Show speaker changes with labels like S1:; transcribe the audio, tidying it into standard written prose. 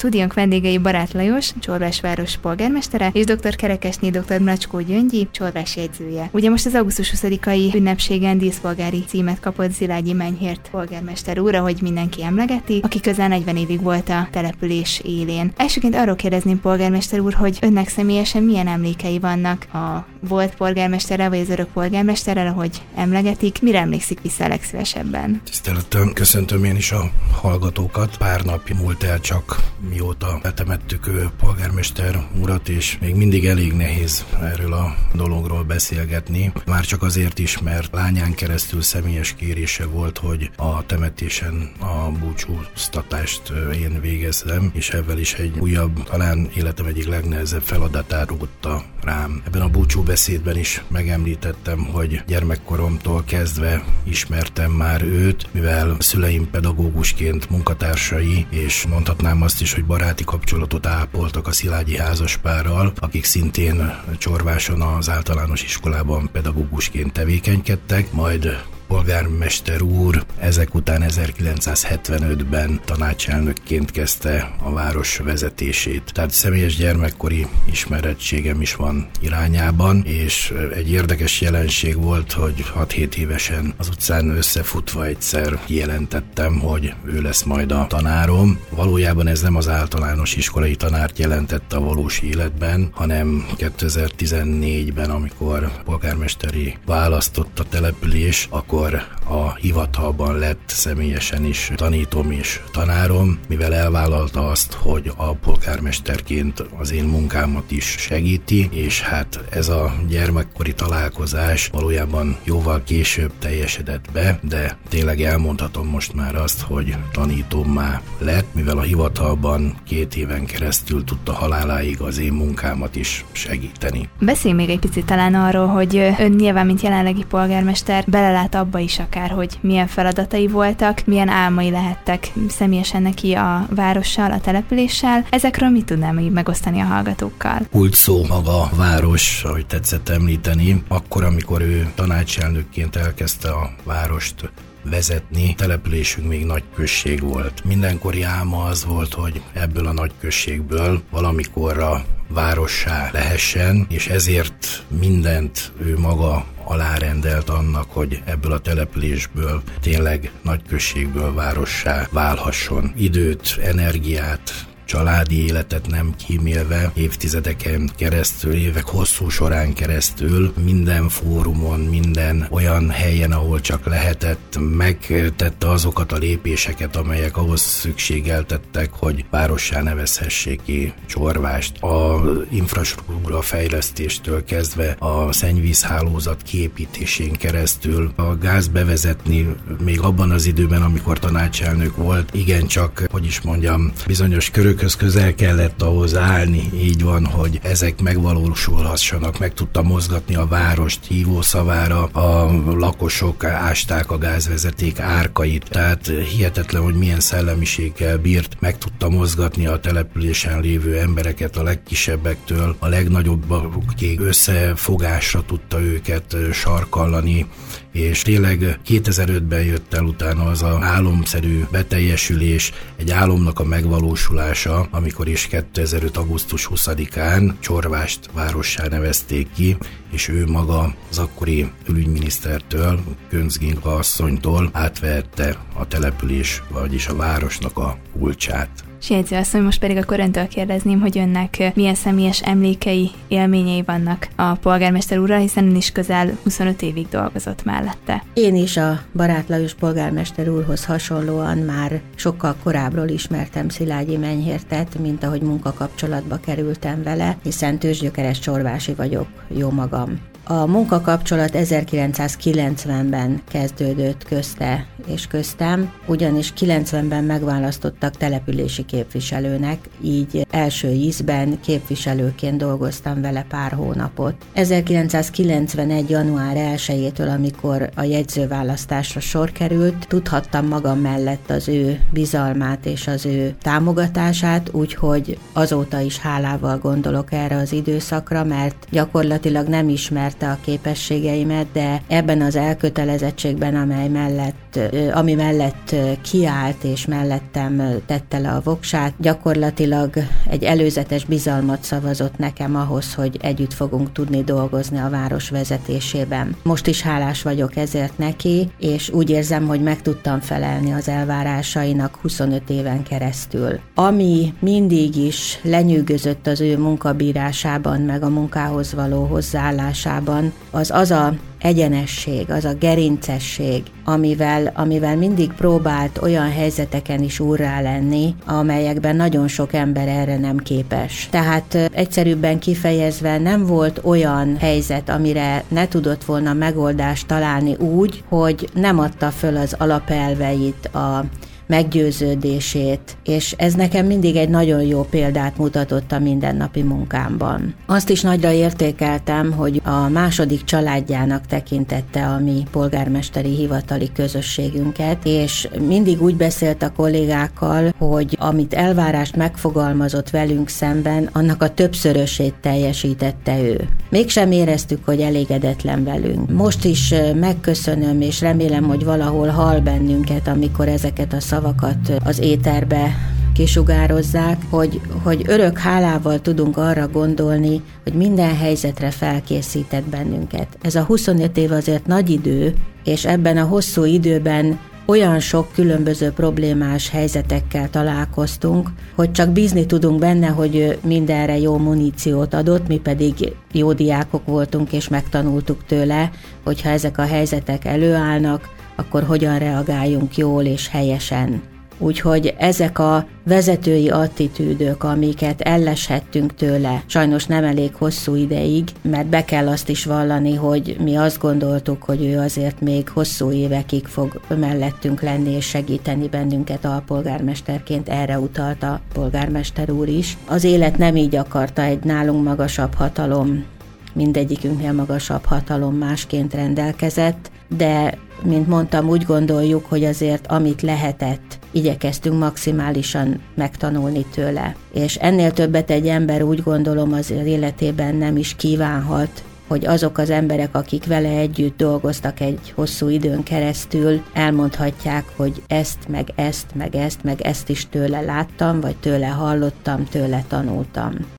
S1: Stúdiónk vendégei Baráth Lajos, Csorvás város polgármestere, és dr. Kerekesné dr. Mracskó Gyöngyi, Csorvás jegyzője. Ugye most az augusztus 20-ai ünnepségen díszpolgári címet kapott Szilágyi Menyhért polgármester úr, ahogy mindenki emlegeti, aki közel 40 évig volt a település élén. Elsőként arról kérdezném, polgármester úr, hogy önnek személyesen milyen emlékei vannak a volt polgármesterrel, vagy az örök polgármesterrel, ahogy emlegetik, mire emlékszik vissza a legszívesebben?
S2: Tisztelettel köszöntöm én is a hallgatókat. Pár nap múlt el csak, mióta betemettük polgármester urat, és még mindig elég nehéz erről a dologról beszélgetni. Már csak azért is, mert lányán keresztül személyes kérése volt, hogy a temetésen a búcsúztatást én végezzem, és ezzel is egy újabb, talán életem egyik legnehezebb feladatát rótta rám. Ebben a búcsúbeszédben is megemlítettem, hogy gyermekkoromtól kezdve ismertem már őt, mivel szüleim pedagógusként munkatársai, és mondhatnám azt is, hogy baráti kapcsolatot ápoltak a szilágyi házaspárral, akik szintén Csorváson az általános iskolában pedagógusként tevékenykedtek, majd polgármester úr ezek után 1975-ben tanácselnökként kezdte a város vezetését. Tehát személyes gyermekkori ismerettségem is van irányában, és egy érdekes jelenség volt, hogy 6-7 évesen az utcán összefutva egyszer kijelentettem, hogy ő lesz majd a tanárom. Valójában ez nem az általános iskolai tanárt jelentette a valós életben, hanem 2014-ben, amikor polgármesteri választott a település, akkor a hivatalban lett személyesen is tanítom és tanárom, mivel elvállalta azt, hogy a polgármesterként az én munkámat is segíti, és hát ez a gyermekkori találkozás valójában jóval később teljesedett be, de tényleg elmondhatom most már azt, hogy tanítommá lett, mivel a hivatalban 2 éven keresztül tudta haláláig az én munkámat is segíteni.
S1: Beszélj még egy picit talán arról, hogy ön nyilván, mint jelenlegi polgármester, belelát abba is akár, hogy milyen feladatai voltak, milyen álmai lehettek személyesen neki a várossal, a településsel. Ezekről mit tudnám még megosztani a hallgatókkal?
S2: Kult szó maga a város, ahogy tetszett említeni. Akkor, amikor ő tanácselnökként elkezdte a várost vezetni, településünk még nagyközség volt. Mindenkori álma az volt, hogy ebből a nagyközségből valamikorra várossá lehessen, és ezért mindent ő maga alárendelt annak, hogy ebből a településből tényleg nagyközségből várossá válhasson. Időt, energiát, családi életet nem kímélve, évtizedeken keresztül, évek hosszú során keresztül, minden fórumon, minden olyan helyen, ahol csak lehetett, megtette azokat a lépéseket, amelyek ahhoz szükségeltettek, hogy várossá nevezhessék ki Csorvást. A infrastruktúra fejlesztéstől kezdve a szennyvízhálózat kiépítésén keresztül a gáz bevezetni még abban az időben, amikor tanácselnök volt, igencsak, bizonyos körökhöz közel kellett ahhoz állni, így van, hogy ezek megvalósulhassanak, meg tudta mozgatni a várost hívószavára, a lakosok ásták a gázvezeték árkait, tehát hihetetlen, hogy milyen szellemiséggel bírt, meg tudta mozgatni a településen lévő embereket, a legkisebbektől a legnagyobbakig, összefogásra tudta őket sarkallani, és tényleg 2005-ben jött el utána az a álomszerű beteljesülés, egy álomnak a megvalósulása, amikor is 2005. augusztus 20-án Csorvást várossá nevezték ki, és ő maga az akkori külügyminisztertől, Göncz Ginga asszonytól átvette a település, vagyis a városnak a kulcsát.
S1: Jegyző asszony, most pedig akkor öntől kérdezném, hogy önnek milyen személyes emlékei, élményei vannak a polgármester úrral, hiszen ön is közel 25 évig dolgozott mellette.
S3: Én is a Baráth Lajos polgármester úrhoz hasonlóan már sokkal korábbról ismertem Szilágyi Menyhértet, mint ahogy munkakapcsolatba kerültem vele, hiszen tőzsgyökeres csorvási vagyok, jó magam. A munkakapcsolat 1990-ben kezdődött közte és köztem, ugyanis 90-ben megválasztottak települési képviselőnek, így első ízben képviselőként dolgoztam vele pár hónapot. 1991. január 1-től, amikor a jegyzőválasztásra sor került, tudhattam magam mellett az ő bizalmát és az ő támogatását, úgyhogy azóta is hálával gondolok erre az időszakra, mert gyakorlatilag nem ismert ismerte a képességeimet, de ebben az elkötelezettségben, ami mellett kiállt és mellettem tette le a voksát, gyakorlatilag egy előzetes bizalmat szavazott nekem ahhoz, hogy együtt fogunk tudni dolgozni a város vezetésében. Most is hálás vagyok ezért neki, és úgy érzem, hogy meg tudtam felelni az elvárásainak 25 éven keresztül. Ami mindig is lenyűgözött az ő munkabírásában, meg a munkához való hozzáállásában, az a egyenesség, az a gerincesség, amivel mindig próbált olyan helyzeteken is úrrá lenni, amelyekben nagyon sok ember erre nem képes. Tehát egyszerűbben kifejezve nem volt olyan helyzet, amire ne tudott volna megoldást találni úgy, hogy nem adta föl az alapelveit, a meggyőződését, és ez nekem mindig egy nagyon jó példát mutatott a mindennapi munkámban. Azt is nagyra értékeltem, hogy a második családjának tekintette a mi polgármesteri hivatali közösségünket, és mindig úgy beszélt a kollégákkal, hogy amit elvárást megfogalmazott velünk szemben, annak a többszörösét teljesítette ő. Mégsem éreztük, hogy elégedetlen velünk. Most is megköszönöm, és remélem, hogy valahol hall bennünket, amikor ezeket a szavakat az éterbe kisugározzák, hogy örök hálával tudunk arra gondolni, hogy minden helyzetre felkészített bennünket. Ez a 25 év azért nagy idő, és ebben a hosszú időben olyan sok különböző problémás helyzetekkel találkoztunk, hogy csak bízni tudunk benne, hogy mindenre jó muníciót adott, mi pedig jó diákok voltunk, és megtanultuk tőle, hogyha ezek a helyzetek előállnak, akkor hogyan reagáljunk jól és helyesen. Úgyhogy ezek a vezetői attitűdök, amiket elleshettünk tőle, sajnos nem elég hosszú ideig, mert be kell azt is vallani, hogy mi azt gondoltuk, hogy ő azért még hosszú évekig fog mellettünk lenni és segíteni bennünket alpolgármesterként, erre utalt a polgármester úr is. Az élet nem így akarta, egy nálunk magasabb hatalom, mindegyikünknél magasabb hatalom másként rendelkezett, de mint mondtam, úgy gondoljuk, hogy azért amit lehetett, igyekeztünk maximálisan megtanulni tőle. És ennél többet egy ember, úgy gondolom, az életében nem is kívánhat, hogy azok az emberek, akik vele együtt dolgoztak egy hosszú időn keresztül, elmondhatják, hogy ezt, meg ezt is tőle láttam, vagy tőle hallottam, tőle tanultam.